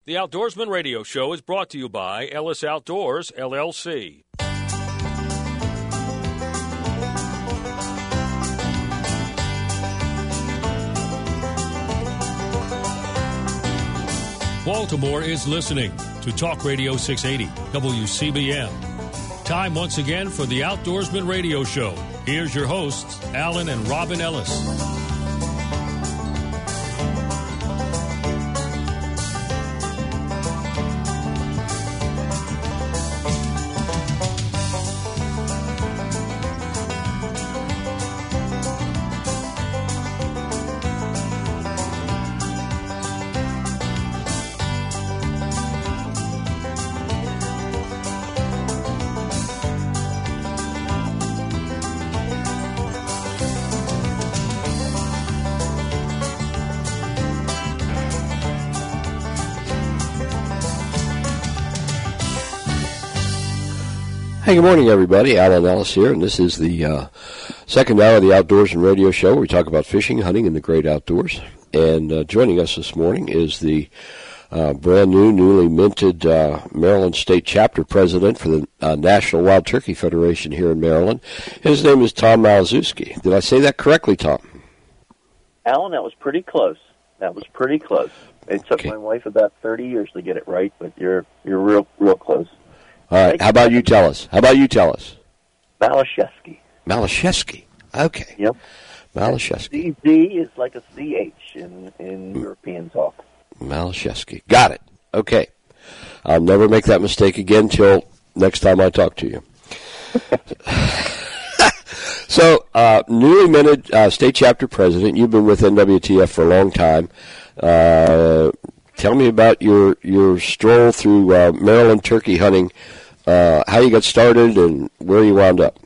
The Outdoorsman Radio Show is brought to you by Ellis Outdoors, LLC. Baltimore is listening to Talk Radio 680, WCBM. Time once again for the Outdoorsman Radio Show. Here's your hosts, Alan and Robin Ellis. Hey, good morning, everybody. Alan Ellis here, and this is the second hour of the Outdoorsman Radio Show, where we talk about fishing, hunting, and the great outdoors. And joining us this morning is the brand new, newly minted Maryland State Chapter President for the National Wild Turkey Federation here in Maryland. His name is Tom Malczewski. Did I say that correctly, Tom? Alan, that was pretty close. It took my wife about 30 years to get it right, but you're real close. All right. How about you tell us? Malczewski. Malczewski. Okay. Yep. Malczewski. CZ is like a CH in European talk. Malczewski. Got it. Okay. I'll never make that mistake again till next time I talk to you. So, newly minted State Chapter President. You've been with NWTF for a long time. Tell me about your stroll through Maryland turkey hunting, how you got started, and where you wound up.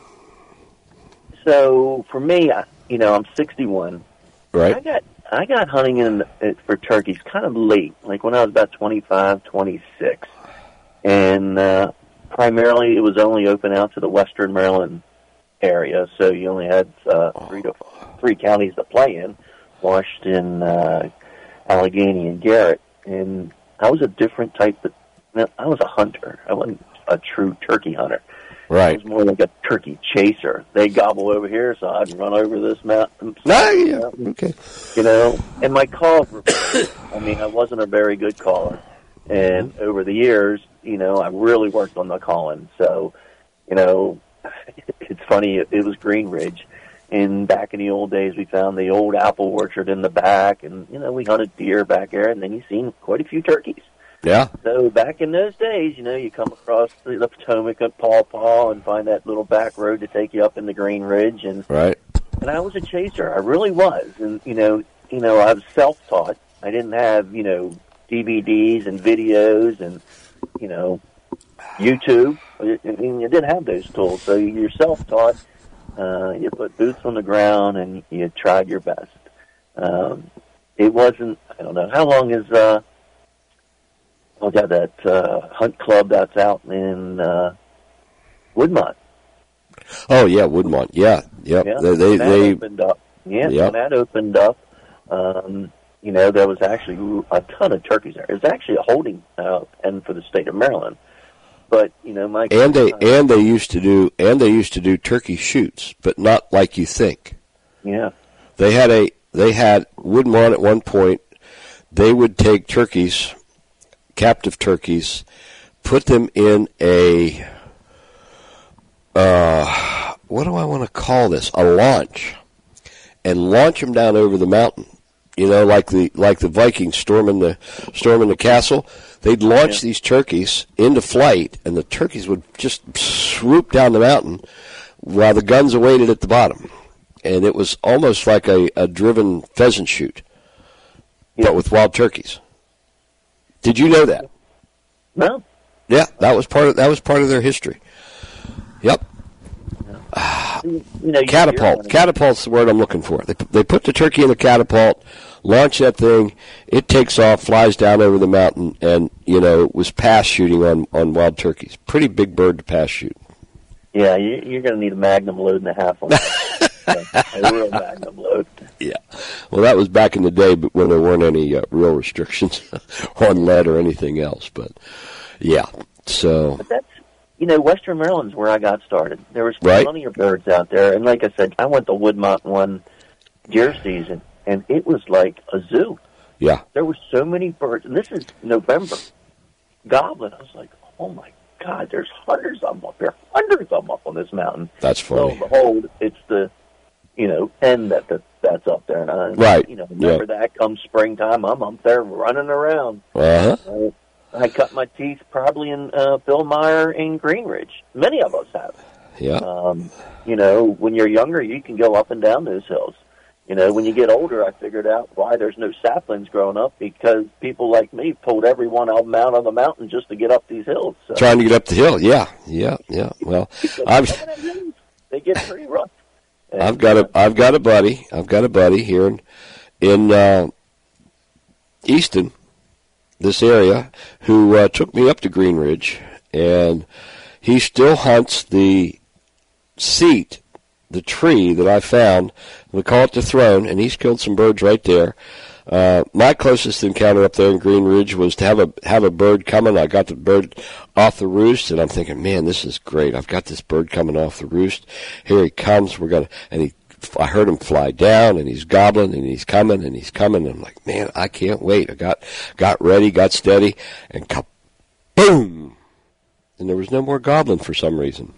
So for me, I'm 61. Right. I got hunting for turkeys kind of late, like when I was about 25, 26, and primarily it was only open out to the Western Maryland area, so you only had three counties to play in: Washington, Allegheny, and Garrett. And I was a different type I was a hunter. I wasn't a true turkey hunter. Right. I was more like a turkey chaser. They gobble over here, so I'd run over this mountain. Okay. And my calls were I wasn't a very good caller. And over the years, I really worked on the calling. So, it's funny, it was Green Ridge. And back in the old days, we found the old apple orchard in the back, and, we hunted deer back there, and then you seen quite a few turkeys. Yeah. So back in those days, you come across the Potomac at Paw Paw and find that little back road to take you up in the Green Ridge. And, right. And I was a chaser. I really was. And, I was self-taught. I didn't have, DVDs and videos and, YouTube. You didn't have those tools, so you're self-taught. You put boots on the ground, and you tried your best. It wasn't, I don't know, how long is, got that hunt club that's out in Woodmont. Oh, yeah, Woodmont, yeah. Yep. Yeah, they opened up. Yeah, yep. When that opened up, there was actually a ton of turkeys there. It was actually a holding pen for the state of Maryland. But they used to do turkey shoots, but not like you think. Yeah, they had Woodmont at one point. They would take turkeys, captive turkeys, put them in a what do I want to call this? A launch, and launch them down over the mountain. Like the Vikings storming the castle. They'd launch these turkeys into flight, and the turkeys would just swoop down the mountain while the guns awaited at the bottom. And it was almost like a driven pheasant shoot, but with wild turkeys. Did you know that? No. Yeah, that was part of their history. Yep. Catapult. Catapult's the word I'm looking for. They put the turkey in the catapult, launch that thing, it takes off, flies down over the mountain, and, was pass shooting on wild turkeys. Pretty big bird to pass shoot. Yeah, you're going to need a magnum load and a half on that. A real magnum load. Yeah. Well, that was back in the day, but when there weren't any real restrictions on lead or anything else. But yeah, so. But that's, Western Maryland's where I got started. There was Right. plenty of birds out there, and like I said, I went to Woodmont one deer season, and it was like a zoo. Yeah. There were so many birds, and this is November. Goblin, I was like, oh my God, there's hundreds of them up here, hundreds of them up on this mountain. That's funny. Lo and behold, it's the, 10 that's up there. And I, Right. remember that comes springtime, I'm up there running around. Uh-huh. I cut my teeth probably in Bill Meyer in Green Ridge. Many of us have. Yeah. When you're younger, you can go up and down those hills. When you get older, I figured out why there's no saplings growing up, because people like me pulled every one of them out on the mountain just to get up these hills. So. Trying to get up the hill. Yeah. Well, they get pretty rough. And, I've got a buddy here in Easton, this area, who took me up to Green Ridge, and he still hunts the seat, the tree that I found. We call it the throne, and he's killed some birds right there. My closest encounter up there in Green Ridge was to have a bird coming. I got the bird off the roost, and I'm thinking, man, this is great. I've got this bird coming off the roost. Here he comes. I heard him fly down, and he's gobbling, and he's coming, and he's coming. And I'm like, man, I can't wait. I got ready, got steady, and boom! And there was no more gobbling for some reason.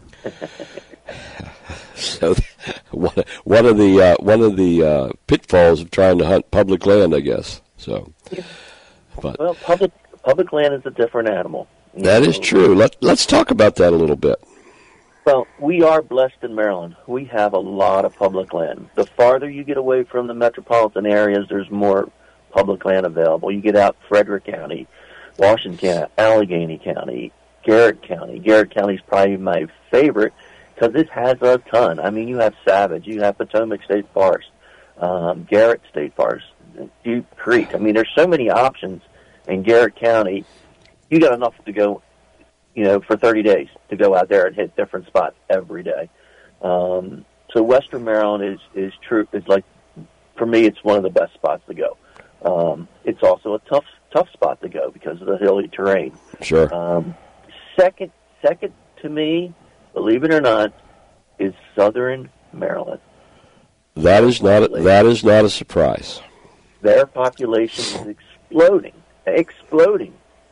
So one of the pitfalls of trying to hunt public land, I guess. So, but well, public land is a different animal. That is true. Let's talk about that a little bit. Well, we are blessed in Maryland. We have a lot of public land. The farther you get away from the metropolitan areas, there's more public land available. You get out Frederick County, Washington County, Allegheny County, Garrett County. Garrett County is probably my favorite because it has a ton. I mean, you have Savage, you have Potomac State Forest, Garrett State Forest, Duke Creek. I mean, there's so many options in Garrett County. You got enough to go, for 30 days to go out there and hit different spots every day. So Western Maryland is true. It's like, for me, it's one of the best spots to go. It's also a tough spot to go because of the hilly terrain. Sure. Second to me, believe it or not, is Southern Maryland. That is not a surprise. Their population is exploding.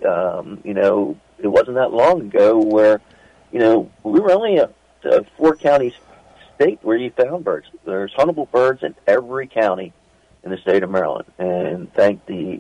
It wasn't that long ago where, we were only a 4-county state where you found birds. There's huntable birds in every county in the state of Maryland, and thank the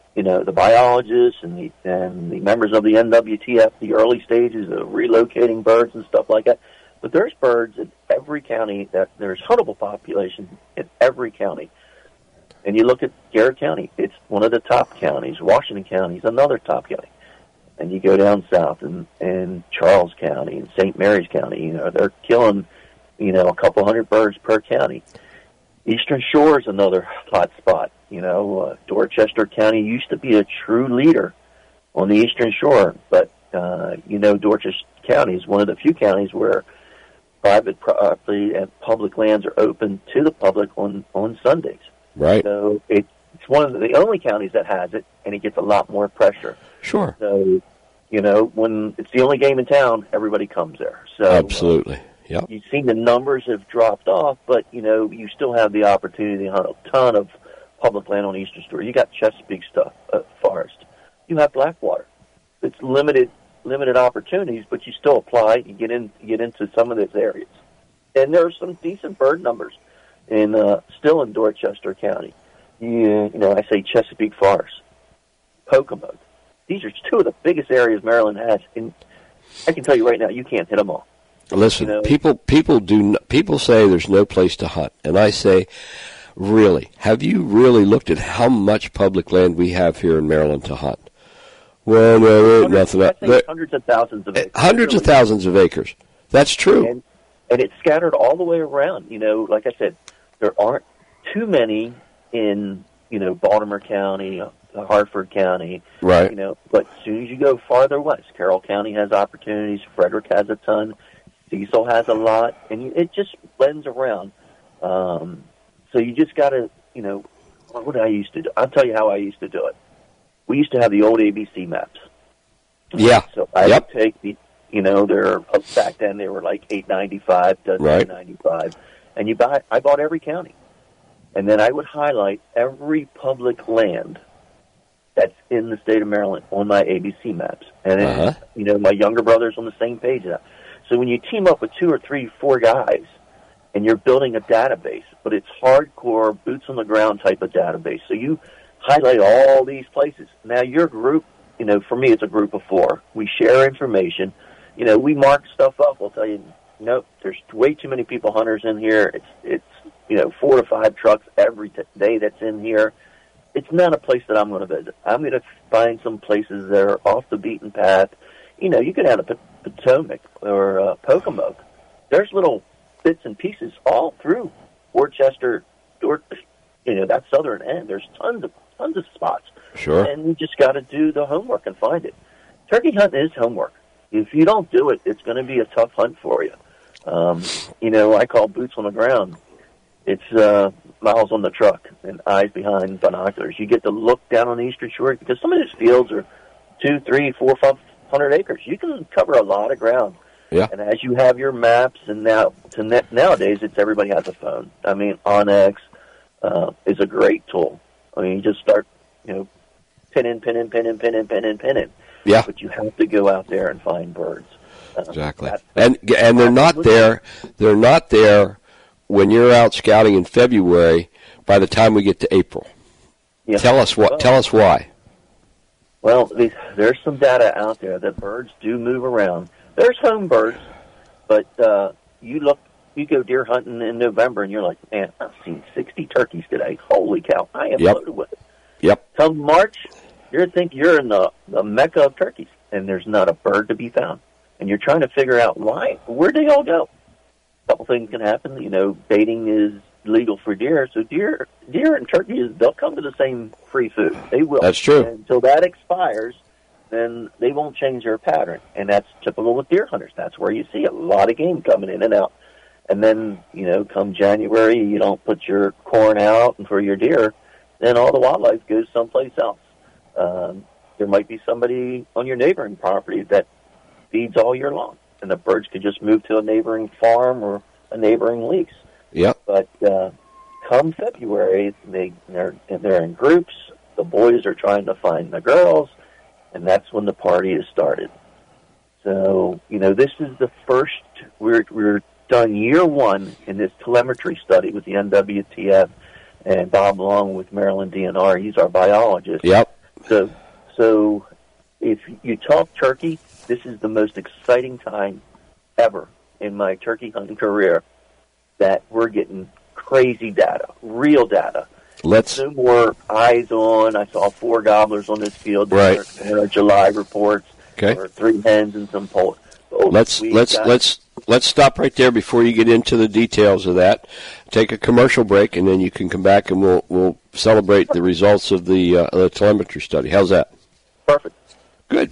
biologists and the members of the NWTF, the early stages of relocating birds and stuff like that. But there's birds in every county. There's huntable population in every county. And you look at Garrett County, it's one of the top counties. Washington County is another top county. And you go down south and Charles County and St. Mary's County, they're killing, a couple hundred birds per county. Eastern Shore is another hot spot. Dorchester County used to be a true leader on the Eastern Shore, but, Dorchester County is one of the few counties where private property and public lands are open to the public on Sundays. Right. So it's one of the only counties that has it, and it gets a lot more pressure. Sure. So, when it's the only game in town, everybody comes there. So absolutely. Yeah. You've seen the numbers have dropped off, but, you still have the opportunity to hunt a ton of public land on Eastern Shore. You got Chesapeake Forest. You have Blackwater. It's limited opportunities, but you still apply. You get into some of those areas. And there are some decent bird numbers still in Dorchester County. I say Chesapeake Forest, Pocomoke. These are two of the biggest areas Maryland has, and I can tell you right now, you can't hit them all. Listen, people say there's no place to hunt, and I say, really, have you really looked at how much public land we have here in Maryland to hunt? Well, no, there ain't nothing. Hundreds of thousands of acres. Hundreds of thousands of acres. That's true. And it's scattered all the way around. Like I said, there aren't too many in, Baltimore County, Hartford County. Right. But as soon as you go farther west, Carroll County has opportunities. Frederick has a ton. Cecil has a lot. And it just blends around. So So you just got to, what did I used to do? I'll tell you how I used to do it. We used to have the old ABC maps. Yeah. So I would take the, they're back then they were like $8.95 to $9.95, and I bought every county, and then I would highlight every public land that's in the state of Maryland on my ABC maps, and then, my younger brother's on the same page now. So when you team up with 2 or 3, 4 guys, and you're building a database, but it's hardcore boots on the ground type of database. So you highlight all these places. Now your group, for me, it's a group of 4. We share information. We mark stuff up. We'll tell you, nope, there's way too many people hunters in here. It's 4 to 5 trucks every day that's in here. It's not a place that I'm going to visit. I'm going to find some places that are off the beaten path. You could have a Potomac or Pocomoke. There's little bits and pieces all through Worcester, that southern end. There's tons of spots. Sure. And you just got to do the homework and find it. Turkey hunting is homework. If you don't do it, it's going to be a tough hunt for you. I call boots on the ground. It's miles on the truck and eyes behind binoculars. You get to look down on the Eastern Shore because some of these fields are 200, 300, 400, 500 acres. You can cover a lot of ground. Yeah. And as you have your maps, and nowadays everybody has a phone. I mean, Onyx is a great tool. I mean, you just start, pinning. Yeah. But you have to go out there and find birds. Exactly. And they're not there. They're not there when you're out scouting in February. By the time we get to April, tell us why. Well, there's some data out there that birds do move around. There's home birds, but you go deer hunting in November, and you're like, man, I've seen 60 turkeys today. Holy cow, I am loaded with it. Yep. Come March, you think you're in the mecca of turkeys, and there's not a bird to be found. And you're trying to figure out why. Where'd they all go? A couple things can happen. Baiting is legal for deer, so deer and turkeys, they'll come to the same free food. They will. That's true. And until that expires, then they won't change their pattern. And that's typical with deer hunters. That's where you see a lot of game coming in and out. And then, come January, you don't put your corn out and for your deer, then all the wildlife goes someplace else. There might be somebody on your neighboring property that feeds all year long, and the birds could just move to a neighboring farm or a neighboring lease. Yep. But come February, they're in groups. The boys are trying to find the girls, and that's when the party is started. So, this is the first, we're done year 1 in this telemetry study with the NWTF and Bob Long with Maryland DNR. He's our biologist. Yep. So if you talk turkey, this is the most exciting time ever in my turkey hunting career that we're getting crazy data, real data. No more eyes on. I saw 4 gobblers on this field. Right. In our July reports. Okay. Or 3 hens and some poultry. Let's stop right there before you get into the details of that. Take a commercial break, and then you can come back and we'll celebrate the results of the telemetry study. How's that? Perfect. Good.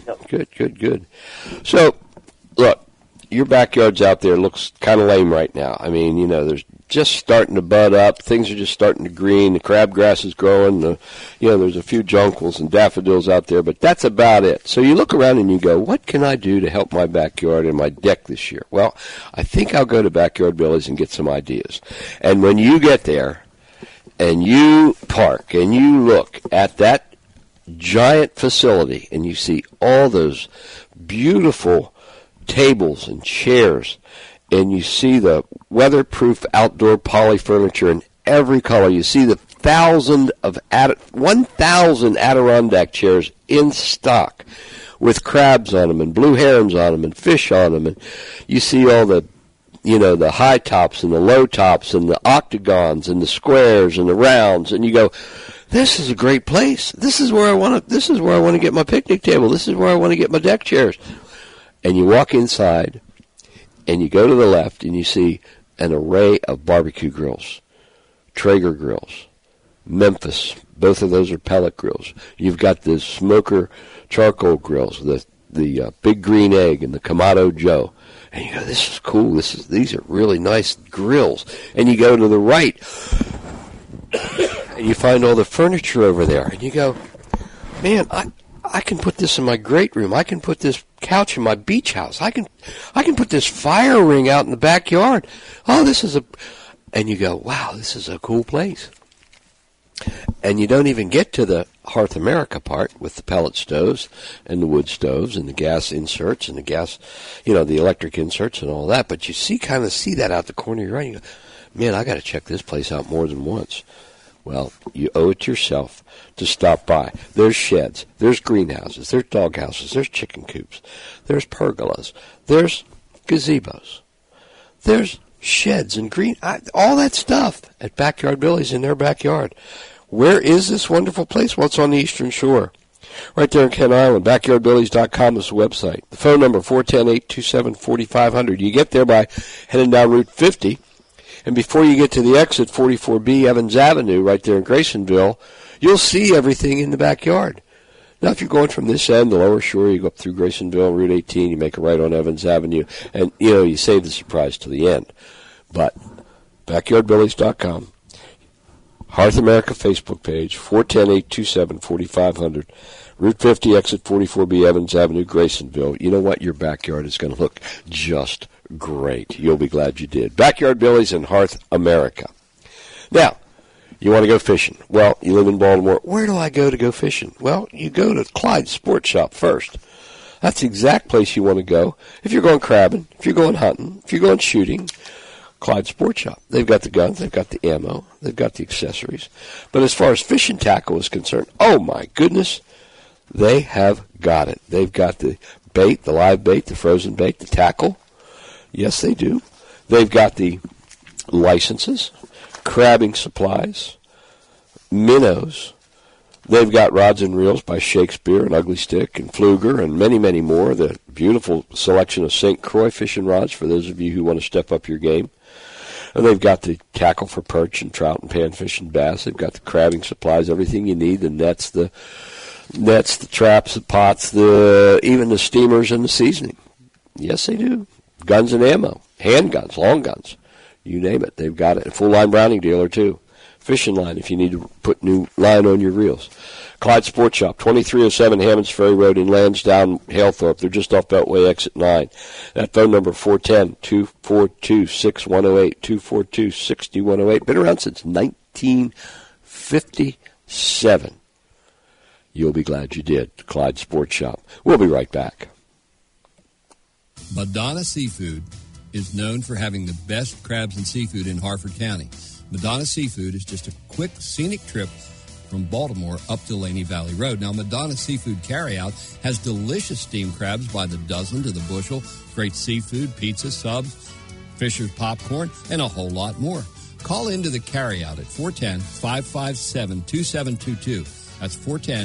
So, look, your backyard's out there looks kind of lame right now. I mean, there's just starting to bud up. Things are just starting to green. The crabgrass is growing. There's a few jonquils and daffodils out there, but that's about it. So you look around and you go, what can I do to help my backyard and my deck this year? Well, I think I'll go to Backyard Billy's and get some ideas. And when you get there and you park and you look at that giant facility and you see all those beautiful tables and chairs, and you see the weatherproof outdoor poly furniture in every color. You see the 1,000 Adirondack chairs in stock with crabs on them and blue herons on them and fish on them. And you see all the, the high tops and the low tops and the octagons and the squares and the rounds. And you go, this is a great place. This is where I want to get my picnic table. This is where I want to get my deck chairs. And you walk inside, and you go to the left, and you see an array of barbecue grills, Traeger grills, Memphis. Both of those are pellet grills. You've got the smoker charcoal grills, the Big Green Egg and the Kamado Joe. And you go, this is cool. These are really nice grills. And you go to the right, and you find all the furniture over there, and you go, man, I can put this in my great room. I can put this couch in my beach house. I can put this fire ring out in the backyard. Oh, and you go, wow, this is a cool place. And you don't even get to the Hearth America part with the pellet stoves and the wood stoves and the gas inserts and the gas, the electric inserts and all that. But you kind of see that out the corner of your eye. You go, man, I got to check this place out more than once. Well, you owe it to yourself to stop by. There's sheds, there's greenhouses, there's dog houses, there's chicken coops, there's pergolas, there's gazebos, there's sheds and all that stuff at Backyard Billy's in their backyard. Where is this wonderful place? Well, it's on the Eastern Shore, right there in Kent Island. BackyardBillies.com is the website. The phone number, 410-827-4500. You get there by heading down Route 50. And before you get to the exit, 44B Evans Avenue, right there in Graysonville, you'll see everything in the backyard. Now, if you're going from this end, the lower shore, you go up through Graysonville, Route 18, you make a right on Evans Avenue, and, you save the surprise to the end. But BackyardBillies.com, Hearth America Facebook page, 410-827-4500, Route 50, exit 44B Evans Avenue, Graysonville. You know what? Your backyard is going to look just great. You'll be glad you did. Backyard Billy's in Hearth America. Now, you want to go fishing. Well, you live in Baltimore. Where do I go fishing? Well, you go to Clyde Sport Shop first. That's the exact place you want to go. If you're going crabbing, if you're going hunting, if you're going shooting, Clyde Sport Shop. They've got the guns, they've got the ammo, they've got the accessories. But as far as fishing tackle is concerned, oh my goodness, they have got it. They've got the bait, the live bait, the frozen bait, the tackle. Yes, they do. They've got the licenses, crabbing supplies, minnows. They've got rods and reels by Shakespeare and Ugly Stick and Pfluger and many, many more. The beautiful selection of St. Croix fishing rods for those of you who want to step up your game. And they've got the tackle for perch and trout and panfish and bass. They've got the crabbing supplies, everything you need, the nets, the traps, the pots, even the steamers and the seasoning. Yes, they do. Guns and ammo, handguns, long guns, you name it. They've got it. A full-line Browning dealer, too. Fishing line if you need to put new line on your reels. Clyde Sport Shop, 2307 Hammonds Ferry Road in Lansdowne, Halethorpe. They're just off Beltway exit 9. That phone number, 410-242-6108, 242-6108. Been around since 1957. You'll be glad you did. Clyde Sport Shop. We'll be right back. Madonna Seafood is known for having the best crabs and seafood in Harford County. Madonna Seafood is just a quick, scenic trip from Baltimore up to Laney Valley Road. Now, Madonna Seafood Carryout has delicious steamed crabs by the dozen to the bushel, great seafood, pizza, subs, Fisher's popcorn, and a whole lot more. Call into the Carryout at 410-557-2722. That's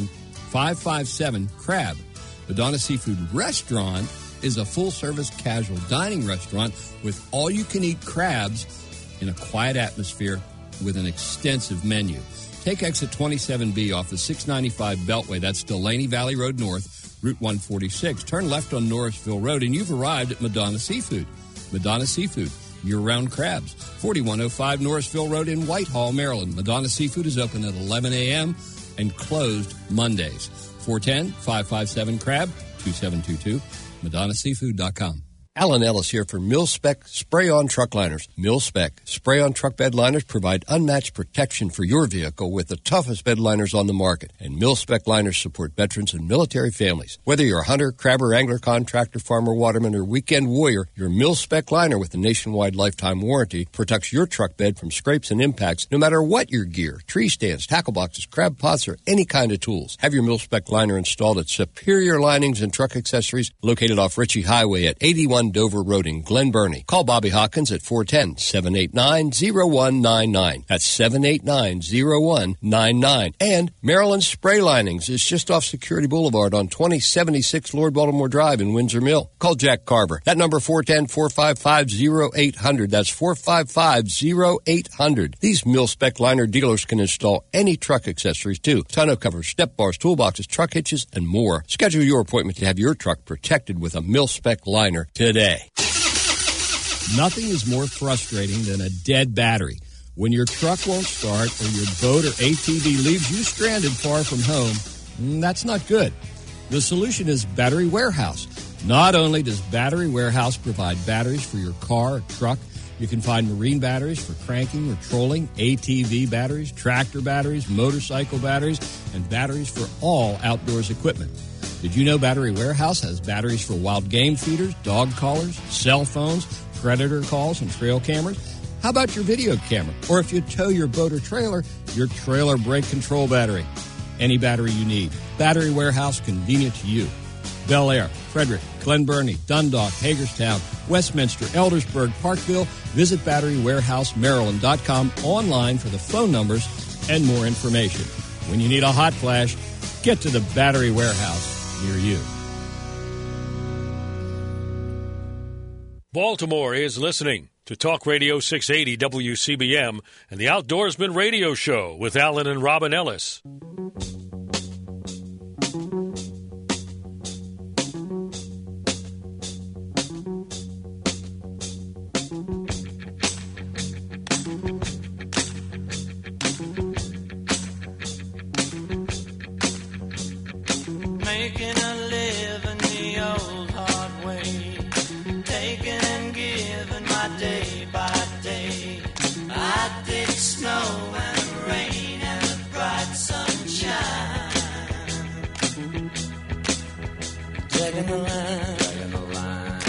410-557-CRAB. Madonna Seafood Restaurant is a full-service casual dining restaurant with all-you-can-eat crabs in a quiet atmosphere with an extensive menu. Take exit 27B off the 695 Beltway. That's Delaney Valley Road North, Route 146. Turn left on Norrisville Road, and you've arrived at Madonna Seafood. Madonna Seafood, year-round crabs. 4105 Norrisville Road in Whitehall, Maryland. Madonna Seafood is open at 11 a.m. and closed Mondays. 410-557-CRAB, 2722. MadonnaSeafood.com. Alan Ellis here for Mil-Spec Spray-On Truck Liners. Mil-Spec Spray-On Truck Bed Liners provide unmatched protection for your vehicle with the toughest bed liners on the market. And Mil-Spec liners support veterans and military families. Whether you're a hunter, crabber, angler, contractor, farmer, waterman, or weekend warrior, your Mil-Spec liner with a nationwide lifetime warranty protects your truck bed from scrapes and impacts no matter what your gear, tree stands, tackle boxes, crab pots, or any kind of tools. Have your Mil-Spec liner installed at Superior Linings and Truck Accessories located off Ritchie Highway at 81 Dover Road in Glen Burnie. Call Bobby Hawkins at 410-789-0199. That's 789-0199. And Maryland Spray Linings is just off Security Boulevard on 2076 Lord Baltimore Drive in Windsor Mill. Call Jack Carver. That number 410-455-0800. That's 455-0800. These Mil-Spec liner dealers can install any truck accessories too. Tonneau covers, step bars, toolboxes, truck hitches, and more. Schedule your appointment to have your truck protected with a Mil-Spec liner today. Nothing is more frustrating than a dead battery. When your truck won't start or your boat or ATV leaves you stranded far from home, that's not good. The solution is Battery Warehouse. Not only does Battery Warehouse provide batteries for your car or truck, you can find marine batteries for cranking or trolling, ATV batteries, tractor batteries, motorcycle batteries, and batteries for all outdoors equipment. Did you know Battery Warehouse has batteries for wild game feeders, dog collars, cell phones, predator calls, and trail cameras? How about your video camera? Or if you tow your boat or trailer, your trailer brake control battery. Any battery you need. Battery Warehouse, convenient to you. Bel Air, Frederick, Glen Burnie, Dundalk, Hagerstown, Westminster, Eldersburg, Parkville. Visit BatteryWarehouseMaryland.com online for the phone numbers and more information. When you need a hot flash, get to the Battery Warehouse near you. Baltimore is listening to Talk Radio 680 WCBM and the Outdoorsman Radio Show with Alan and Robin Ellis. Making a living the old hard way, taking and giving my day by day. I did snow and rain and bright sunshine. Taking the line.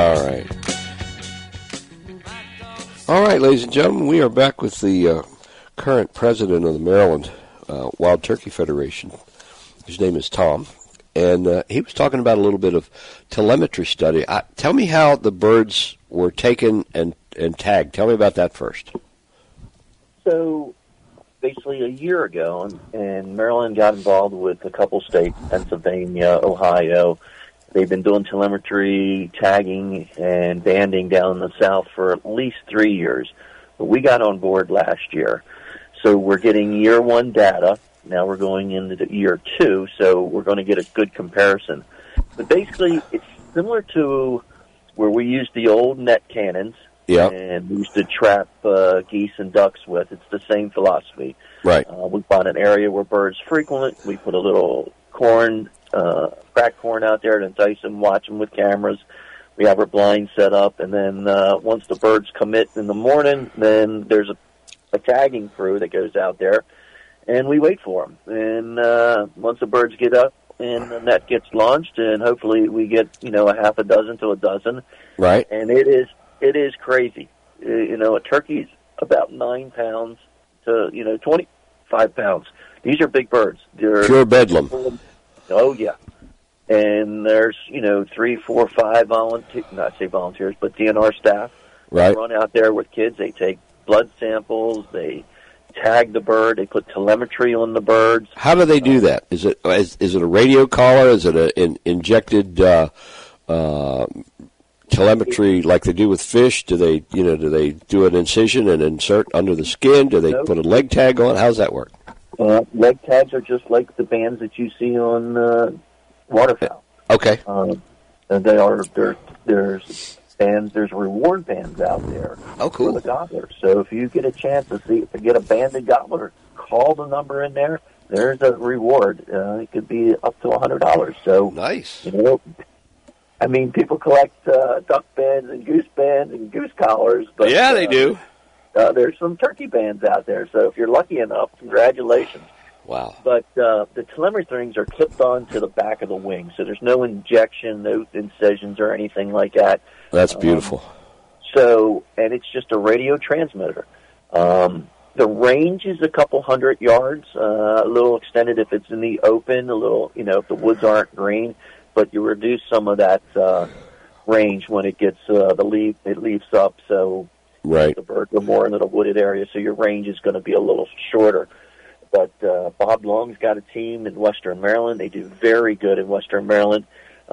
All right, ladies and gentlemen, we are back with the current president of the Maryland Wild Turkey Federation. His name is Tom. And he was talking about a little bit of telemetry study. Tell me how the birds were taken and tagged. Tell me about that first. So basically a year ago, and Maryland got involved with a couple states, Pennsylvania, Ohio. They've been doing telemetry, tagging, and banding down in the South for at least 3 years. But we got on board last year. So we're getting year one data. Now we're going into year two, so we're going to get a good comparison. But basically, it's similar to where we used the old net cannons, and we used to trap geese and ducks with. It's the same philosophy. Right. We find an area where birds frequent. We put a little corn, cracked corn out there to entice them, watch them with cameras. We have our blinds set up, and then once the birds commit in the morning, then there's a tagging crew that goes out there. And we wait for them. And once the birds get up and the net gets launched, and hopefully we get, a half a dozen to a dozen. Right. And it is crazy. A turkey's about 9 pounds to, 25 pounds. These are big birds. They're pure bedlam. Oh, yeah. And there's, 3, 4, 5 volunteers, not say volunteers, but DNR staff. Right. They run out there with kids. They take blood samples. They tag the bird. They put telemetry on the birds. How do they do that? Is it a radio collar? Is it an injected telemetry like they do with fish? Do they do an incision and insert under the skin? Do they put a leg tag on? How's that work? Leg tags are just like the bands that you see on waterfowl. Okay. And there's bands. There's reward bands out there. Oh, cool. For the gobbler. So if you get a chance to get a banded gobbler, call the number in there. There's a reward. It could be up to $100. So nice. People collect duck bands and goose collars. But yeah, they do. There's some turkey bands out there. So if you're lucky enough, congratulations. Wow. But the telemetry things are clipped onto the back of the wing, so there's no injection, no incisions or anything like that. That's beautiful. And it's just a radio transmitter. The range is a couple 100 yards, a little extended if it's in the open, a little, if the woods aren't green, but you reduce some of that range when it gets it leaves up, so right. The birds are more into the wooded area, so your range is going to be a little shorter. But Bob Long's got a team in Western Maryland. They do very good in Western Maryland.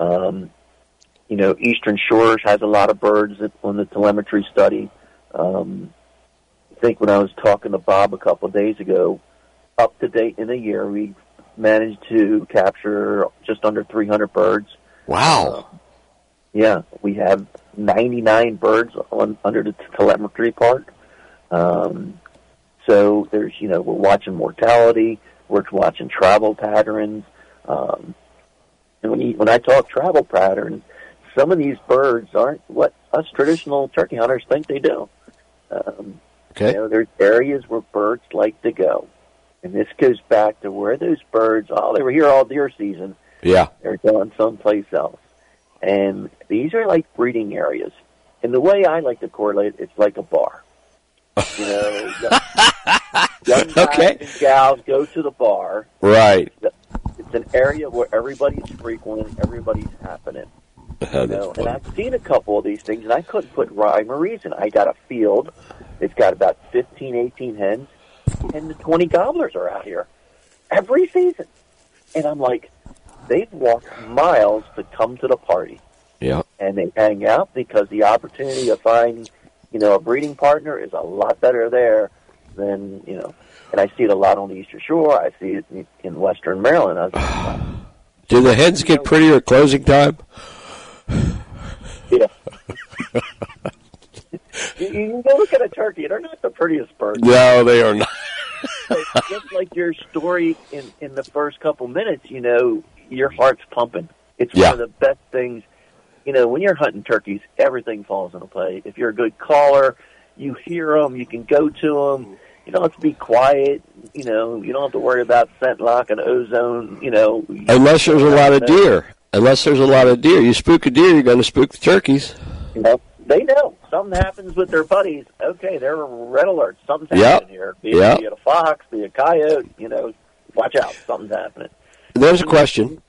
Eastern Shores has a lot of birds on the telemetry study. I think when I was talking to Bob a couple of days ago, up to date in a year, we managed to capture just under 300 birds. Wow. Yeah, we have 99 birds under the telemetry part. So there's, we're watching mortality, we're watching travel patterns. And when I talk travel patterns, some of these birds aren't what us traditional turkey hunters think they do. Okay. There's areas where birds like to go. And this goes back to where those birds, they were here all deer season. Yeah. They're going someplace else. And these are like breeding areas. And the way I like to correlate it's like a bar. Young guys Okay. and gals go to the bar. Right. It's an area where everybody's frequenting, everybody's happening. And I've seen a couple of these things, and I couldn't put rhyme or reason. I got a field. It's got about 15, 18 hens, and the 20 gobblers are out here every season. And I'm like, they've walked miles to come to the party. Yeah. And they hang out because the opportunity to find, a breeding partner is a lot better there than, and I see it a lot on the Eastern Shore. I see it in Western Maryland. I was like, wow. Do the hens get prettier at closing time? Yeah. You go look at a turkey, they're not the prettiest birds. No, they are not. Just like your story in the first couple minutes, your heart's pumping. It's one of the best things. When you're hunting turkeys, everything falls into play. If you're a good caller, you hear them, you can go to them. You don't have to be quiet. You don't have to worry about scent lock and ozone. Unless there's a lot of deer. Unless there's a lot of deer. You spook a deer, you're going to spook the turkeys. They know. Something happens with their buddies. Okay, they're red alert. Something's happening here. Be it a fox, be it a coyote. Watch out. Something's happening. There's a question.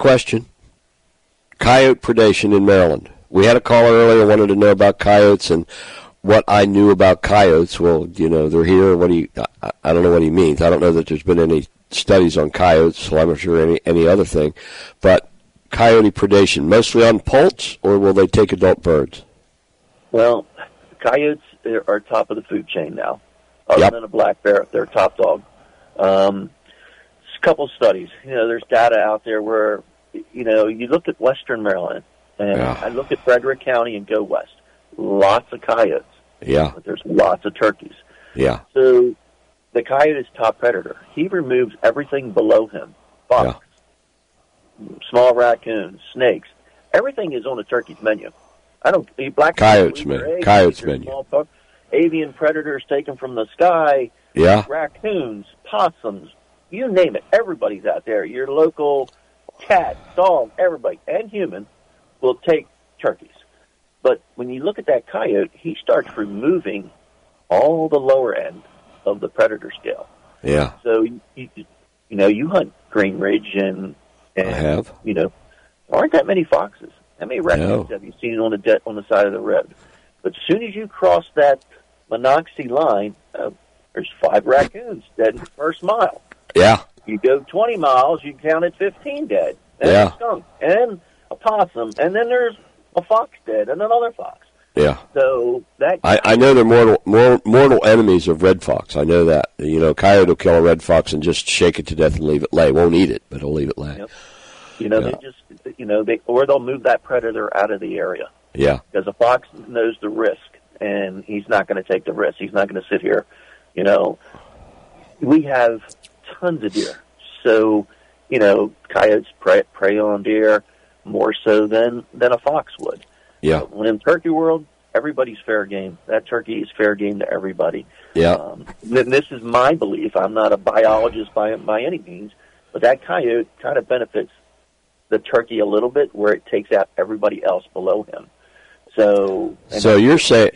Coyote predation in Maryland. We had a caller earlier wanted to know about coyotes and what I knew about coyotes. Well, they're here. I don't know what he means. I don't know that there's been any studies on coyotes, so I'm not sure any other thing. But coyote predation, mostly on poults, or will they take adult birds? Well, coyotes are top of the food chain now. Other than a black bear, they're top dog. A couple studies. There's data out there where, you look at Western Maryland, and I look at Frederick County and go west. Lots of coyotes. Yeah. But there's lots of turkeys. Yeah. So the coyote is top predator. He removes everything below him. Fox, small raccoons, snakes. Everything is on a turkey's menu. Black coyotes menu. Coyotes menu. Avian predators taken from the sky. Yeah. Raccoons, possums, you name it. Everybody's out there. Your local cat, dog, everybody, and human will take turkeys. But when you look at that coyote, he starts removing all the lower end of the predator scale. Yeah. So you hunt Green Ridge and I have. Aren't that many foxes? How many raccoons have you seen on the side of the road? But as soon as you cross that Monocacy line, there's 5 raccoons dead in the first mile. Yeah. You go 20 miles, you counted 15 dead. And a skunk, and a possum, and then there's a fox dead, and another fox. Yeah. So that I know they're mortal enemies of red fox. I know that. Coyote will kill a red fox and just shake it to death and leave it lay. Won't eat it, but he'll leave it lay. Yep. They just, or they'll move that predator out of the area. Yeah. Because a fox knows the risk, and he's not going to take the risk. He's not going to sit here. We have tons of deer. So, coyotes prey on deer more so than a fox would. Yeah. When in turkey world, everybody's fair game. That turkey is fair game to everybody. Yeah. This is my belief. I'm not a biologist by any means, but that coyote kind of benefits the turkey a little bit where it takes out everybody else below him. So you're saying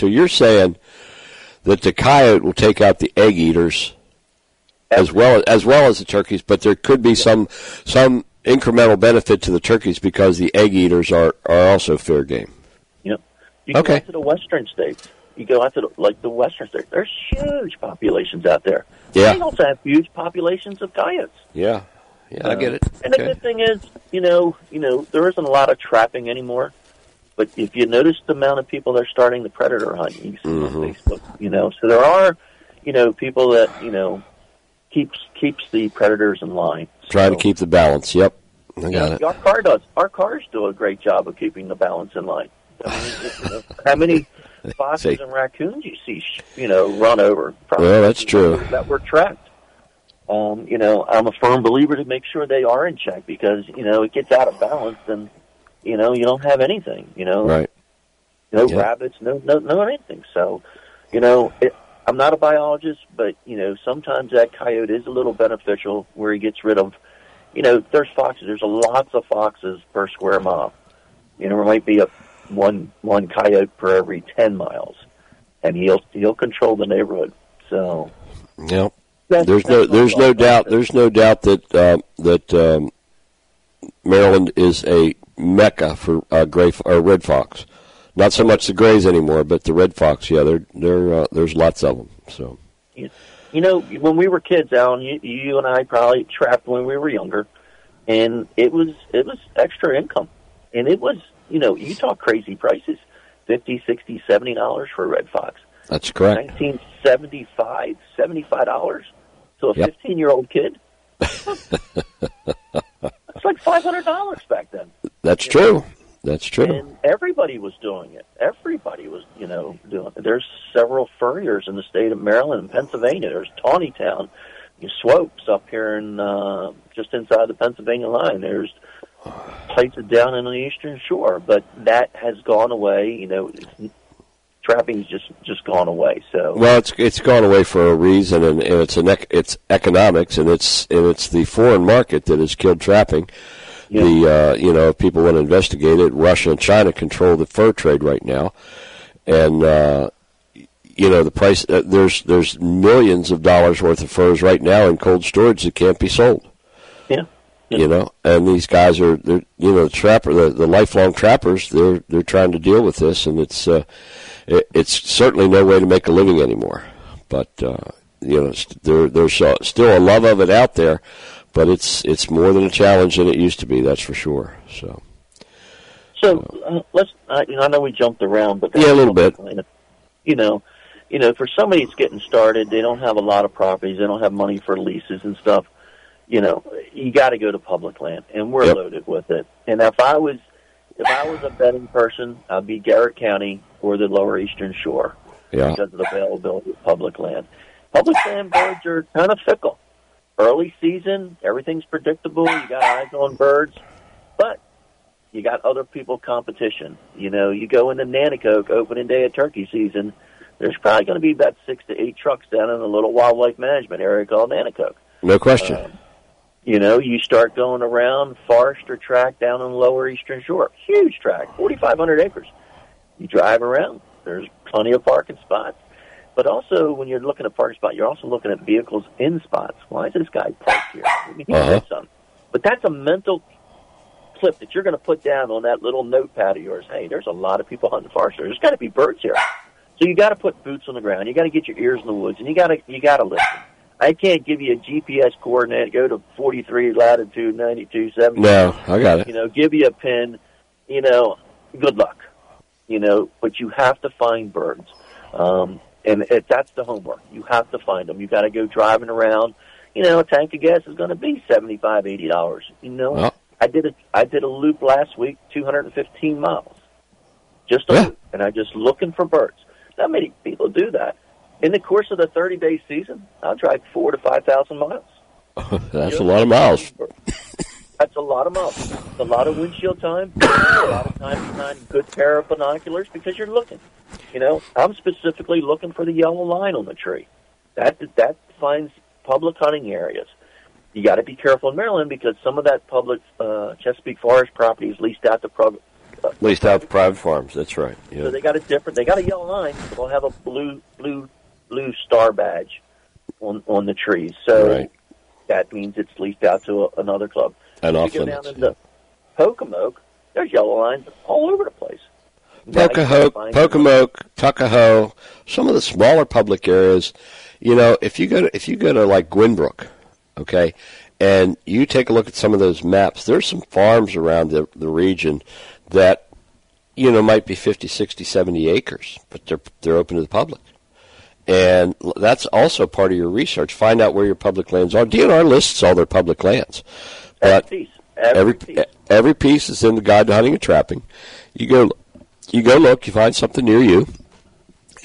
that the coyote will take out the egg eaters as well as the turkeys, but there could be some incremental benefit to the turkeys because the egg eaters are also fair game. Yep. You go out to the western states. You go out to the western states. There's huge populations out there. Yeah. They also have huge populations of coyotes. Yeah. Yeah, I get it. And the good thing is, there isn't a lot of trapping anymore. But if you notice the amount of people that are starting the predator hunt, you see on Facebook, so there are, people that, keeps the predators in line. Trying to keep the balance. Yep. I got it. Our cars do a great job of keeping the balance in line. How many foxes and raccoons you see, run over. Well, that's true. That were tracked. I'm a firm believer to make sure they are in check because, it gets out of balance and, you don't have anything, Right. No rabbits, no anything. So, I'm not a biologist, but, sometimes that coyote is a little beneficial where he gets rid of, there's foxes. There's lots of foxes per square mile. There might be one coyote per every 10 miles, and he'll control the neighborhood. So, yeah. There's no doubt that Maryland is a mecca for red fox. Not so much the grays anymore, but the red fox. Yeah, there's lots of them. So, when we were kids, Alan, you and I probably trapped when we were younger, and it was extra income, and it was you talk crazy prices, $50, $60, $70 for a red fox. That's correct. $75 to a 15-year-old kid. It's like $500 back then. That's true. That's true. And everybody was doing it. Everybody was, doing it. There's several furriers in the state of Maryland and Pennsylvania. There's Tawnytown, Swopes up here in just inside the Pennsylvania line. There's places down in the Eastern Shore, but that has gone away. Trapping's just gone away. So well, it's gone away for a reason, and it's economics, and it's the foreign market that has killed trapping. Yeah. If people want to investigate it, Russia and China control the fur trade right now, and the price. There's millions of dollars worth of furs right now in cold storage that can't be sold. Yeah. And these guys are, the lifelong trappers. They're trying to deal with this, and it's certainly no way to make a living anymore. But there's still a love of it out there, but it's more than a challenge than it used to be. That's for sure. So let's. I know we jumped around, but a little bit. For somebody that's getting started, they don't have a lot of properties. They don't have money for leases and stuff. You got to go to public land, and we're loaded with it. And if I was a betting person, I'd be Garrett County or the Lower Eastern Shore because of the availability of public land. Public land birds are kind of fickle. Early season, everything's predictable. You got eyes on birds, but you got other people competition. You go into Nanticoke opening day of turkey season. There's probably going to be about 6 to 8 trucks down in a little wildlife management area called Nanticoke. No question. You start going around Forester Tract down on the Lower Eastern Shore. Huge tract, 4,500 acres. You drive around. There's plenty of parking spots. But also, when you're looking at parking spots, you're also looking at vehicles in spots. Why is this guy parked here? He did something. But that's a mental clip that you're going to put down on that little notepad of yours. Hey, there's a lot of people hunting Forester. There's got to be birds here. So you got to put boots on the ground. You got to get your ears in the woods, and you got to listen. I can't give you a GPS coordinate. Go to 43 latitude 92 70. No, I got it. Give you a pin. Good luck. But you have to find birds, and that's the homework. You have to find them. You got to go driving around. A tank of gas is going to be $75, $80. Well, I did a loop last week, 215 miles, just a loop, and I just looking for birds. Not many people do that. In the course of the 30-day season, I'll drive 4,000 to 5,000 miles. That's a lot of miles. That's a lot of miles. It's a lot of windshield time. A lot of time behind a good pair of binoculars because you're looking. I'm specifically looking for the yellow line on the tree. That defines public hunting areas. You got to be careful in Maryland because some of that public Chesapeake Forest property is leased out to private farms. That's right. Yeah. So they got a yellow line, but they'll have a blue star badge on the trees. So that means it's leased out to another club. And if you go down into Pocomoke, there's yellow lines all over the place. Pocomoke, Tuckahoe, some of the smaller public areas. If you go to like Gwynbrook, okay, and you take a look at some of those maps, there's some farms around the region that might be 50, 60, 70 acres, but they're open to the public. And that's also part of your research. Find out where your public lands are. DNR lists all their public lands. But every piece is in the Guide to Hunting and Trapping. You go look, you find something near you,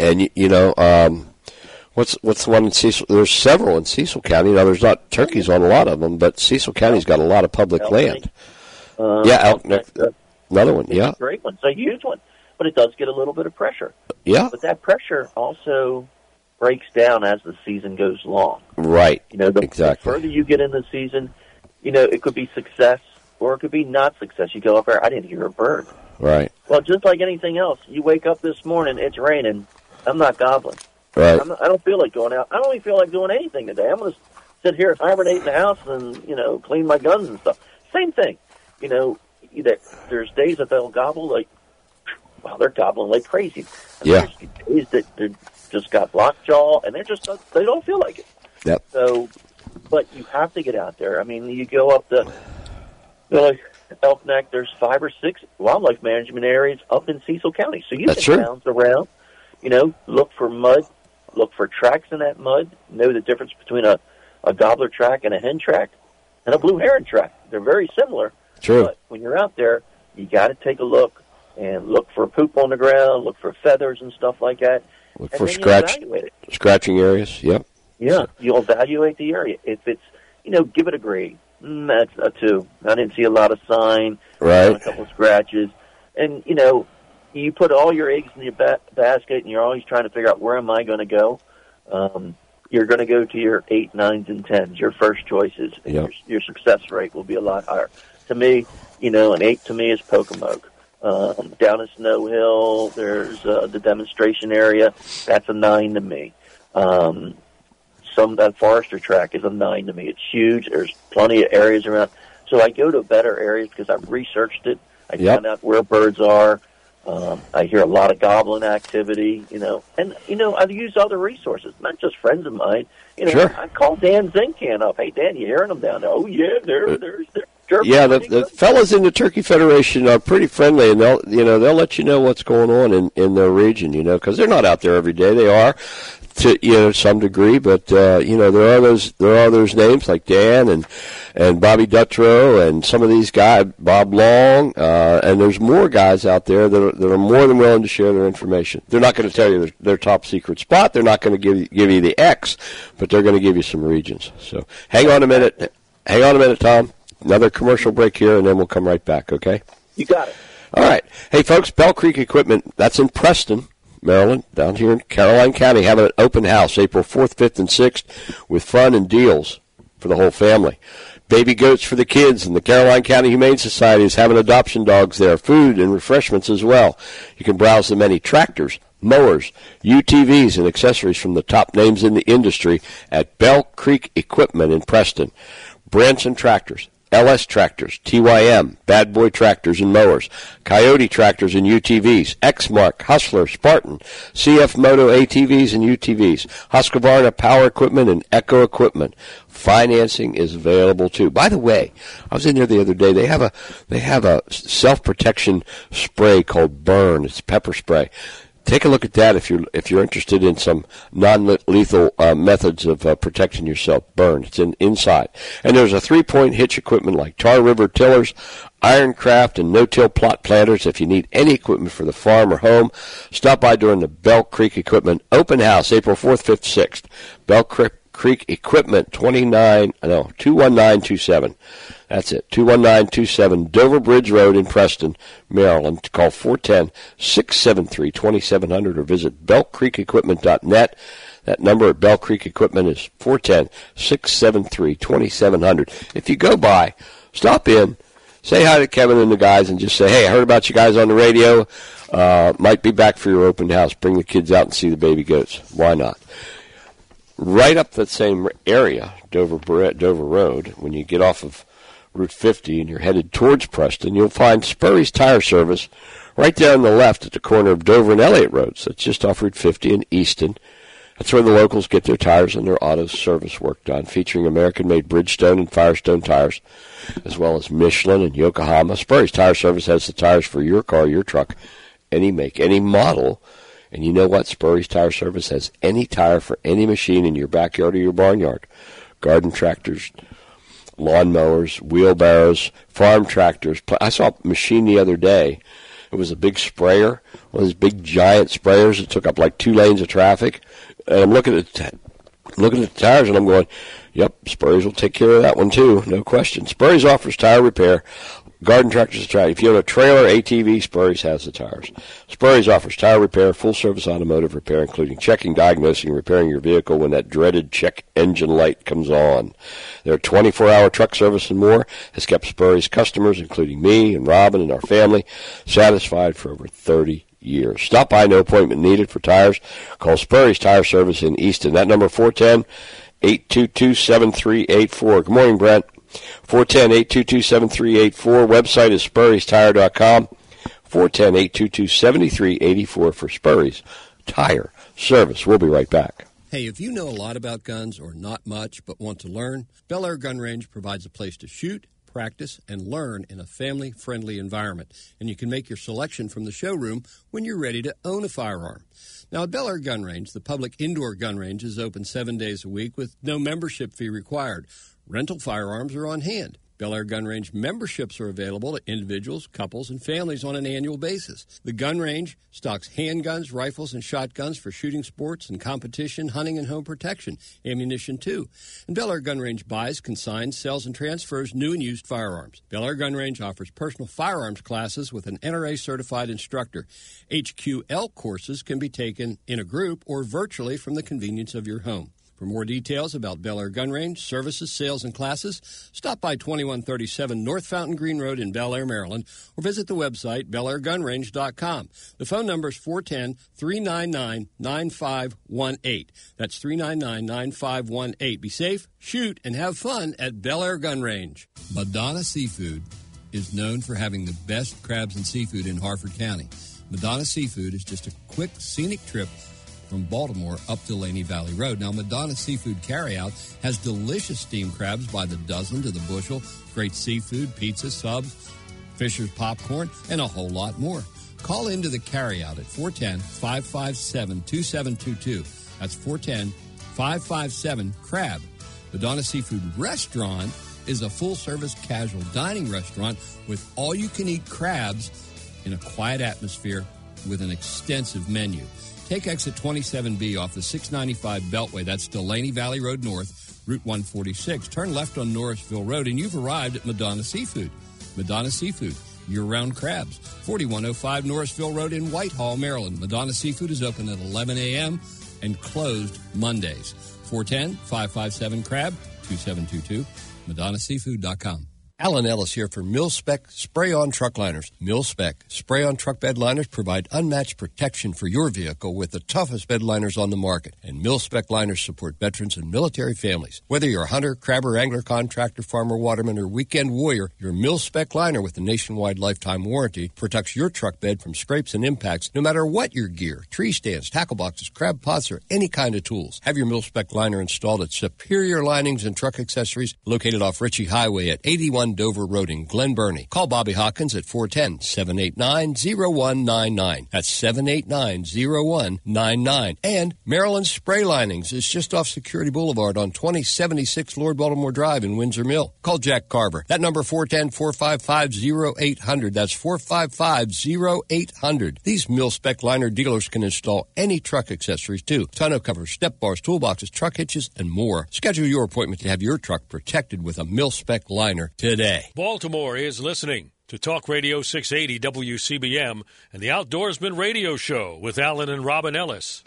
And, what's the one in Cecil? There's several in Cecil County. Now, there's not turkeys on a lot of them, but Cecil County's got a lot of public land. Elk Neck, another one, It's a great one. It's a huge one. But it does get a little bit of pressure. Yeah. But that pressure also breaks down as the season goes long. Right. The exactly. further you get in the season, it could be success or it could be not success. You go up there, I didn't hear a bird. Right. Well, just like anything else, you wake up this morning, it's raining, I'm not gobbling. Right. I don't feel like going out. I don't even feel like doing anything today. I'm going to sit here, hibernate in the house, and clean my guns and stuff. Same thing. There's days that they'll gobble like, wow, they're gobbling like crazy. And yeah. There's days that they just got lockjaw, and they don't feel like it. Yep. So, but you have to get out there. I mean, you go up the Elk Neck. There's 5 or 6 wildlife management areas up in Cecil County, so you can bounce around. Look for mud. Look for tracks in that mud. Know the difference between a gobbler track and a hen track and a blue heron track. They're very similar. True. But when you're out there, you got to take a look and look for poop on the ground, look for feathers and stuff like that. Look for scratching areas. Yep. Yeah, you'll evaluate the area. If it's, give it a grade. That's a 2. I didn't see a lot of sign. Right. A couple of scratches. And, you put all your eggs in your basket, and you're always trying to figure out where am I going to go. You're going to go to your 8, 9s, and 10s, your first choices. And yep. your success rate will be a lot higher. To me, an 8 to me is Pocomoke. Down at Snow Hill, there's the demonstration area. That's a 9 to me. That Forester track is a 9 to me. It's huge. There's plenty of areas around. So I go to better areas because I've researched it. I found out where birds are. I hear a lot of gobbling activity, and, I use other resources, not just friends of mine. Sure. I call Dan Zincan up. Hey, Dan, you hearing them down there? Oh, yeah, they're yeah, the fellas in the Turkey Federation are pretty friendly, and they'll let you know what's going on in their region, because they're not out there every day. They are to some degree, but there are those names like Dan and Bobby Dutrow and some of these guys, Bob Long, and there's more guys out there that are more than willing to share their information. They're not going to tell you their top secret spot. They're not going to give you the X, but they're going to give you some regions. So hang on a minute, Tom. Another commercial break here, and then we'll come right back, okay? You got it. All right. Hey, folks, Bell Creek Equipment, that's in Preston, Maryland, down here in Caroline County, having an open house April 4th, 5th, and 6th with fun and deals for the whole family. Baby goats for the kids, and the Caroline County Humane Society is having adoption dogs there, food and refreshments as well. You can browse the many tractors, mowers, UTVs, and accessories from the top names in the industry at Bell Creek Equipment in Preston. Branson Tractors, LS Tractors, TYM, Bad Boy Tractors and Mowers, Coyote Tractors and UTVs, Exmark, Hustler, Spartan, CF Moto ATVs and UTVs, Husqvarna Power Equipment and Echo Equipment. Financing is available too. By the way, I was in there the other day. They have a self-protection spray called Burn. It's pepper spray. Take a look at that if you're interested in some non-lethal methods of protecting yourself. Burn. It's inside. And there's a 3-point hitch equipment like Tar River tillers, Ironcraft, and no-till plot planters. If you need any equipment for the farm or home, stop by during the Bell Creek Equipment Open House, April 4th, 5th, 6th. Bell Creek Equipment, 21927. That's it, 21927 Dover Bridge Road in Preston, Maryland. Call 410-673-2700 or visit bellcreekequipment.net. That number at Bell Creek Equipment is 410-673-2700. If you go by, stop in, say hi to Kevin and the guys, and just say, hey, I heard about you guys on the radio. Might be back for your open house. Bring the kids out and see the baby goats. Why not? Right up that same area, Dover Road, when you get off of Route 50 and you're headed towards Preston, you'll find Spurry's Tire Service right there on the left at the corner of Dover and Elliott Roads. That's just off Route 50 in Easton. That's where the locals get their tires and their auto service work done, featuring American-made Bridgestone and Firestone tires, as well as Michelin and Yokohama. Spurry's Tire Service has the tires for your car, your truck, any make, any model. And you know what? Spurry's Tire Service has any tire for any machine in your backyard or your barnyard. Garden tractors, lawn mowers, wheelbarrows, farm tractors. I saw a machine the other day It was a big sprayer, one of those big giant sprayers that took up like 2 lanes of traffic. And I'm looking at the tires, and I'm going, yep, Spurry's will take care of that one too, no question. Spurry's offers tire repair. Garden tractors, if you own a trailer, ATV, Spurry's has the tires. Spurry's offers tire repair, full-service automotive repair, including checking, diagnosing, and repairing your vehicle when that dreaded check engine light comes on. Their 24-hour truck service and more has kept Spurry's customers, including me and Robin and our family, satisfied for over 30 years. Stop by, no appointment needed for tires. Call Spurry's Tire Service in Easton. That number, 410-822-7384. Good morning, Brent. 410-822-7384. Website is spurrystire.com. 410-822-7384 for Spurry's Tire Service. We'll be right back. Hey, if you know a lot about guns or not much but want to learn, Bel Air Gun Range provides a place to shoot, practice, and learn in a family-friendly environment. And you can make your selection from the showroom when you're ready to own a firearm. Now, at Bel Air Gun Range, the public indoor gun range is open 7 days a week with no membership fee required. Rental firearms are on hand. Bel Air Gun Range memberships are available to individuals, couples, and families on an annual basis. The gun range stocks handguns, rifles, and shotguns for shooting sports and competition, hunting, and home protection, ammunition too. And Bel Air Gun Range buys, consigns, sells, and transfers new and used firearms. Bel Air Gun Range offers personal firearms classes with an NRA-certified instructor. HQL courses can be taken in a group or virtually from the convenience of your home. For more details about Bel Air Gun Range, services, sales, and classes, stop by 2137 North Fountain Green Road in Bel Air, Maryland, or visit the website, belairgunrange.com. The phone number is 410-399-9518. That's 399-9518. Be safe, shoot, and have fun at Bel Air Gun Range. Madonna Seafood is known for having the best crabs and seafood in Harford County. Madonna Seafood is just a quick, scenic trip from Baltimore up to Laney Valley Road. Now, Madonna Seafood Carryout has delicious steamed crabs by the dozen to the bushel, great seafood, pizza, subs, Fisher's popcorn, and a whole lot more. Call into the carryout at 410-557-2722. That's 410-557-CRAB. Madonna Seafood Restaurant is a full-service casual dining restaurant with all-you-can-eat crabs in a quiet atmosphere with an extensive menu. Take exit 27B off the 695 Beltway. That's Delaney Valley Road North, Route 146. Turn left on Norrisville Road, and you've arrived at Madonna Seafood. Madonna Seafood, year-round crabs. 4105 Norrisville Road in Whitehall, Maryland. Madonna Seafood is open at 11 a.m. and closed Mondays. 410-557-CRAB, 2722, MadonnaSeafood.com. Alan Ellis here for Mil-Spec Spray-On Truck Liners. Mil-Spec Spray-On Truck Bed Liners provide unmatched protection for your vehicle with the toughest bed liners on the market. And Mil-Spec liners support veterans and military families. Whether you're a hunter, crabber, angler, contractor, farmer, waterman, or weekend warrior, your Mil-Spec liner with a nationwide lifetime warranty protects your truck bed from scrapes and impacts no matter what your gear, tree stands, tackle boxes, crab pots, or any kind of tools. Have your Mil-Spec liner installed at Superior Linings and Truck Accessories located off Ritchie Highway at 81 Dover Road in Glen Burnie. Call Bobby Hawkins at 410-789-0199. That's 789-0199. And Maryland Spray Linings is just off Security Boulevard on 2076 Lord Baltimore Drive in Windsor Mill. Call Jack Carver. That number 410-455-0800. That's 455-0800. These Mil-Spec liner dealers can install any truck accessories too. Tonneau covers, step bars, toolboxes, truck hitches, and more. Schedule your appointment to have your truck protected with a Mil-Spec liner today. Baltimore is listening to Talk Radio 680 WCBM and the Outdoorsman Radio Show with Alan and Robin Ellis.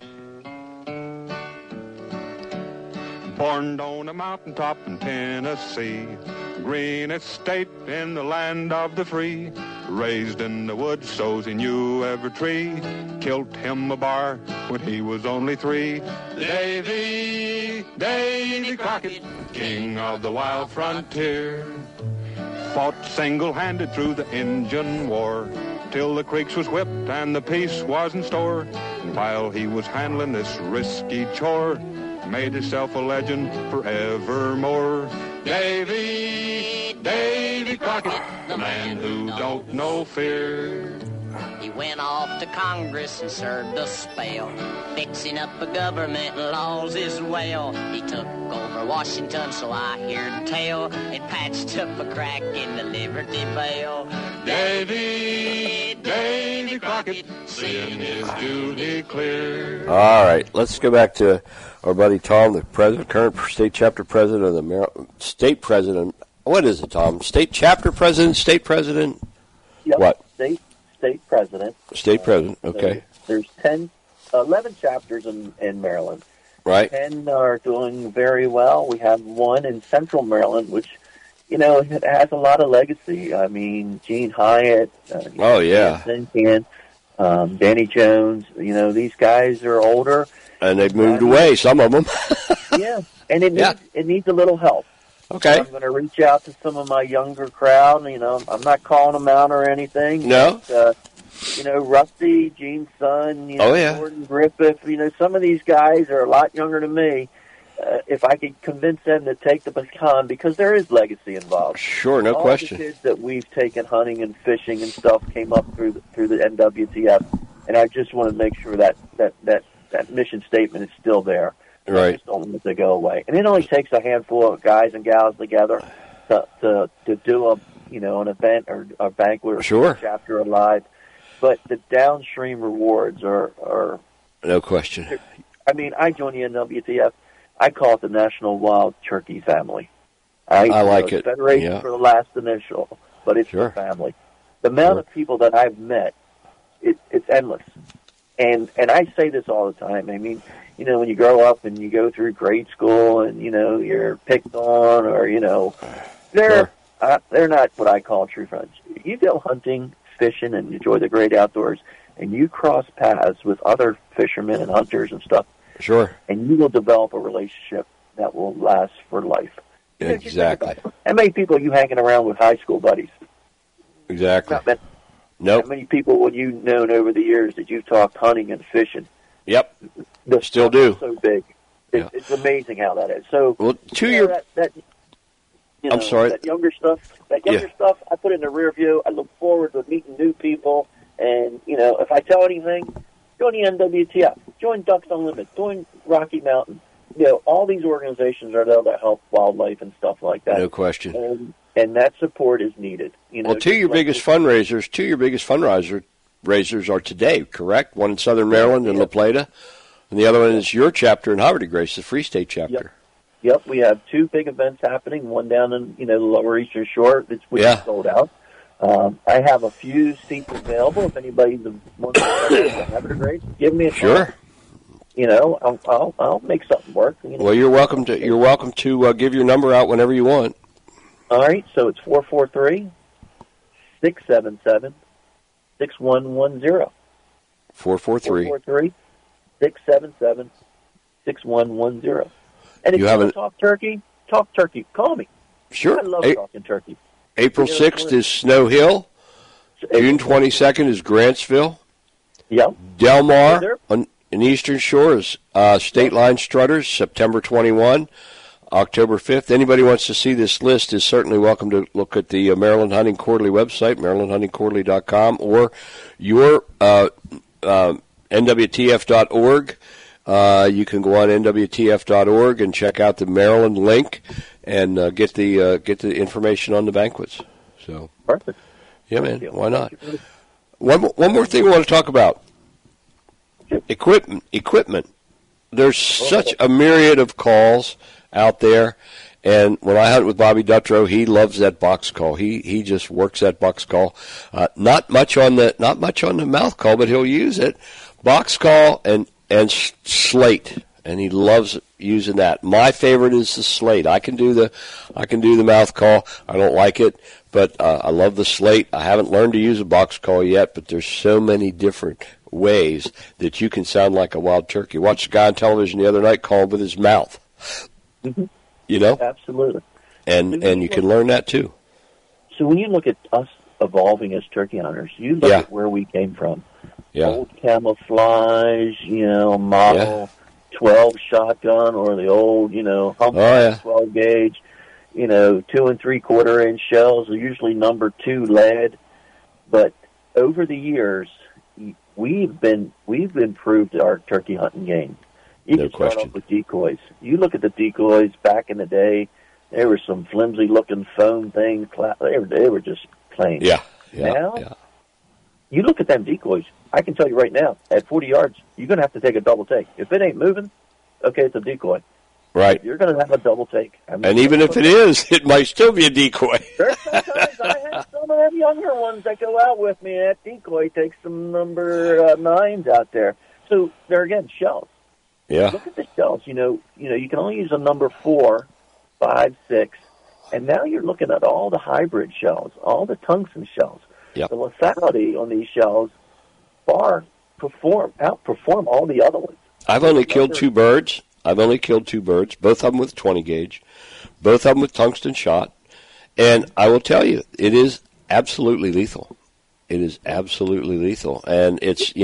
Born on a mountaintop in Tennessee, greenest state in the land of the free. Raised in the woods, so's he knew every tree. Killed him a bar when he was only 3. Davy Crockett, king of the wild frontier. Fought single-handed through the Injun War, till the creeks was whipped and the peace was in store. And while he was handling this risky chore, made himself a legend forevermore. Davy Crockett, the man who don't know fear. He went off to Congress and served a spell, fixing up a government and laws as well. He took over Washington, so I heard tell, and patched up a crack in the Liberty Bell. Davy Davy Crockett, seeing his duty clear. All right, let's go back to our buddy Tom, the president, current state chapter president of the state president. What is it, Tom? State chapter president, state president? Yep. What? State president. State president, okay. There's 11 chapters in Maryland. Right. 10 are doing very well. We have one in Central Maryland, which, it has a lot of legacy. I mean, Gene Hyatt. Oh, yeah. Danny Jones. These guys are older. And they've moved away, some of them. Yeah, and it needs a little help. Okay. I'm going to reach out to some of my younger crowd. I'm not calling them out or anything. No. But, Rusty, Gene's son, oh, yeah. Gordon Griffith, some of these guys are a lot younger than me. If I could convince them to take the baton, because there is legacy involved. Sure, no question. All the kids that we've taken hunting and fishing and stuff came up through the NWTF, and I just want to make sure that mission statement is still there. Right. I just don't want it to go away. And it only takes a handful of guys and gals together to do an event or a banquet or sure. a chapter alive. But the downstream rewards are no question. I mean, I joined the NWTF. I call it the National Wild Turkey Family. I like it. Federation for the last initial, but it's sure. the family. The amount of people that I've met, it's endless. And I say this all the time. I mean, when you grow up and you go through grade school and, you're picked on or, they're not what I call true friends. You go hunting, fishing, and enjoy the great outdoors, and you cross paths with other fishermen and hunters and stuff. Sure. And you will develop a relationship that will last for life. Exactly. How many people are you hanging around with high school buddies? Exactly. Nope. How many people have you known over the years that you've talked hunting and fishing? Yep. Still do. So big. It's amazing how that is. So, well, I'm sorry. That younger stuff, I put in the rear view. I look forward to meeting new people. And, if I tell anything, join the NWTF, join Ducks Unlimited, join Rocky Mountain. All these organizations are there to help wildlife and stuff like that. No question. And that support is needed. Well, two of your biggest fundraisers are today, correct? One in Southern Maryland in La Plata, and the other one is your chapter in Havre de Grace, the Free State chapter. Yep, we have two big events happening. One down in the Lower Eastern Shore, which is sold out. I have a few seats available. If anybody wants to Havre de Grace, give me a call. Sure. I'll make something work. Well, you're welcome to give your number out whenever you want. All right, so it's 443-677-6110. 443-677-6110. And if you want to talk turkey, call me. Sure. I love talking turkey. April 6th is Snow Hill. June 22nd is Grantsville. Yep. Del Mar in Eastern Shore is State Line Strutters, September 21. October 5th. Anybody wants to see this list is certainly welcome to look at the Maryland Hunting Quarterly website, marylandhuntingquarterly.com, or your NWTF.org. You can go on NWTF.org and check out the Maryland link and get the information on the banquets. So perfect. Yeah, man. Why not? One more thing we want to talk about. Equipment. There's such a myriad of calls out there, and when I hunt with Bobby Dutrow, he loves that box call. He just works that box call. Not much on the mouth call, but he'll use it. Box call and slate, and he loves using that. My favorite is the slate. I can do the mouth call. I don't like it, but I love the slate. I haven't learned to use a box call yet, but there's so many different ways that you can sound like a wild turkey. Watched a guy on television the other night call with his mouth. Mm-hmm. Absolutely. And you can learn that too. So when you look at us evolving as turkey hunters, you look at where we came from. Yeah. Old camouflage, model 12 shotgun, or the old, Humboldt 12 gauge, 2 3/4 inch shells are usually number 2 lead. But over the years, we've improved our turkey hunting game. You can start off with decoys. You look at the decoys back in the day, there were some flimsy looking foam things. They were just plain. Yeah. Now, you look at them decoys, I can tell you right now, at 40 yards, you're going to have to take a double take. If it ain't moving, okay, it's a decoy. Right. You're going to have a double take. I mean, and even if it is, it might still be a decoy. There's sometimes I have some of them younger ones that go out with me, and that decoy takes some number 9s out there. So they're, again, shells. Yeah. Look at the shells. You know, you can only use a number 4, 5, 6, and now you're looking at all the hybrid shells, all the tungsten shells. Yep. The lethality on these shells outperform all the other ones. I've only killed 2 birds. Both of them with 20 gauge, both of them with tungsten shot. And I will tell you, it is absolutely lethal. It is absolutely lethal. And it's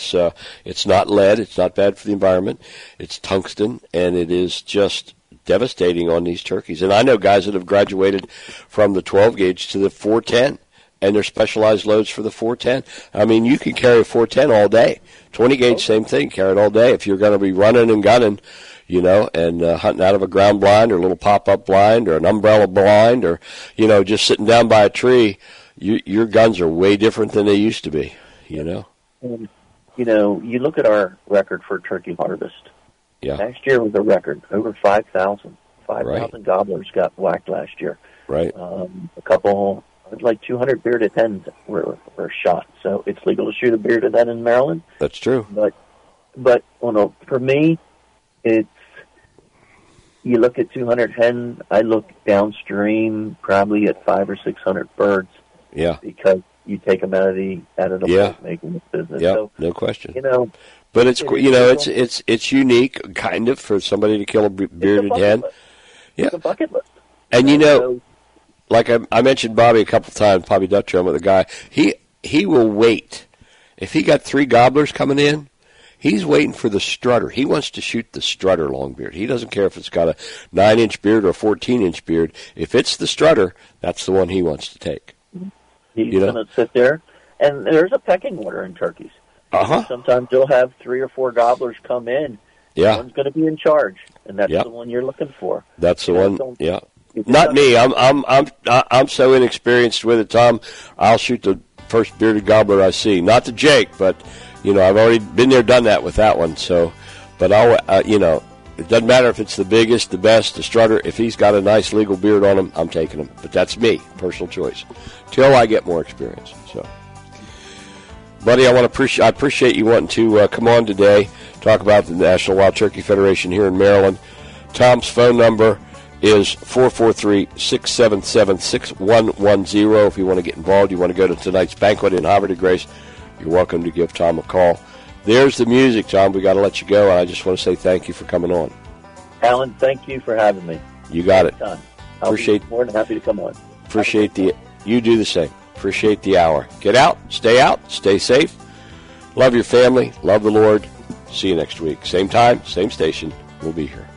not lead. It's not bad for the environment. It's tungsten, and it is just devastating on these turkeys. And I know guys that have graduated from the 12 gauge to the 410. And they're specialized loads for the 410. I mean, you can carry a 410 all day. 20 gauge, same thing, carry it all day. If you're going to be running and gunning, and hunting out of a ground blind or a little pop-up blind or an umbrella blind or, just sitting down by a tree, your guns are way different than they used to be, And, you look at our record for turkey harvest. Yeah. Last year was a record, over 5,000. 5,000 Right. gobblers got whacked last year. Right. A couple... like 200 bearded hens were shot. So it's legal to shoot a bearded hen in Maryland. That's true. But for me, it's, you look at 200 hens, I look downstream probably at 500 or 600 birds. Yeah. Because you take them out of the making business. Yeah, so, no question. But it's it's unique, kind of, for somebody to kill a bearded hen. It's a bucket list. And like I mentioned Bobby a couple of times, Bobby Duttram with a guy, he will wait. If he got 3 gobblers coming in, he's waiting for the strutter. He wants to shoot the strutter longbeard. He doesn't care if it's got a 9-inch beard or a 14-inch beard. If it's the strutter, that's the one he wants to take. He's going to sit there, and there's a pecking order in turkeys. Sometimes you'll have 3 or 4 gobblers come in. Yeah. One's going to be in charge, and that's the one you're looking for. That's the one. Yeah. Not me. I'm so inexperienced with it, Tom. I'll shoot the first bearded gobbler I see. Not the Jake, but I've already been there, done that with that one. So, but I'll it doesn't matter if it's the biggest, the best, the strutter. If he's got a nice legal beard on him, I'm taking him. But that's me, personal choice, till I get more experience. So, buddy, I appreciate you wanting to come on today, talk about the National Wild Turkey Federation here in Maryland. Tom's phone number is 443-677-6110. If you want to get involved, you want to go to tonight's banquet in Havre de Grace, you're welcome to give Tom a call. There's the music, Tom. We got to let you go, and I just want to say thank you for coming on. Alan, thank you for having me. You got it. I'll be more than happy to come on. You do the same. Appreciate the hour. Get out, stay safe. Love your family, love the Lord. See you next week. Same time, same station. We'll be here.